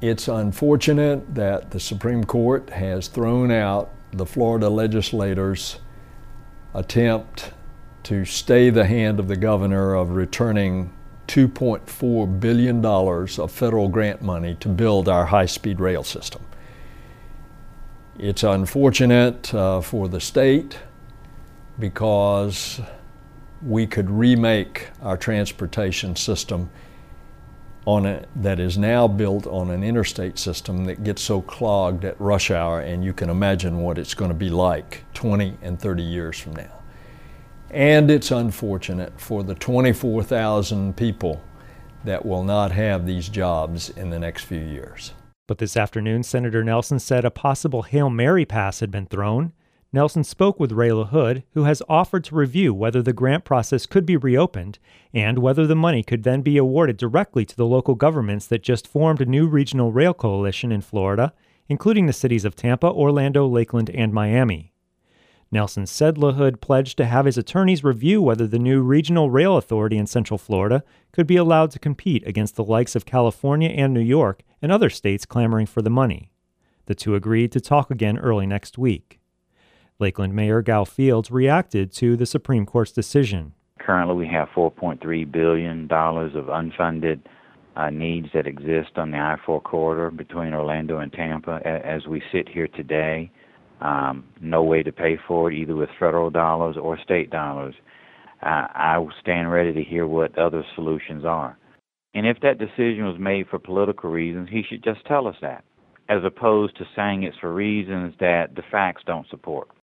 It's unfortunate that the Supreme Court has thrown out the Florida legislators' attempt to stay the hand of the governor of returning $2.4 billion of federal grant money to build our high-speed rail system. It's unfortunate for the state because we could remake our transportation system that is now built on an interstate system that gets so clogged at rush hour, and you can imagine what it's going to be like 20 and 30 years from now. And it's unfortunate for the 24,000 people that will not have these jobs in the next few years. But this afternoon, Senator Nelson said a possible Hail Mary pass had been thrown. Nelson spoke with Ray LaHood, who has offered to review whether the grant process could be reopened and whether the money could then be awarded directly to the local governments that just formed a new regional rail coalition in Florida, including the cities of Tampa, Orlando, Lakeland, and Miami. Nelson said LaHood pledged to have his attorneys review whether the new regional rail authority in Central Florida could be allowed to compete against the likes of California and New York and other states clamoring for the money. The two agreed to talk again early next week. Lakeland Mayor Gal Fields reacted to the Supreme Court's decision. Currently, we have $4.3 billion of unfunded needs that exist on the I-4 corridor between Orlando and Tampa. As we sit here today, no way to pay for it, either with federal dollars or state dollars. I will stand ready to hear what other solutions are. And if that decision was made for political reasons, he should just tell us that, as opposed to saying it's for reasons that the facts don't support.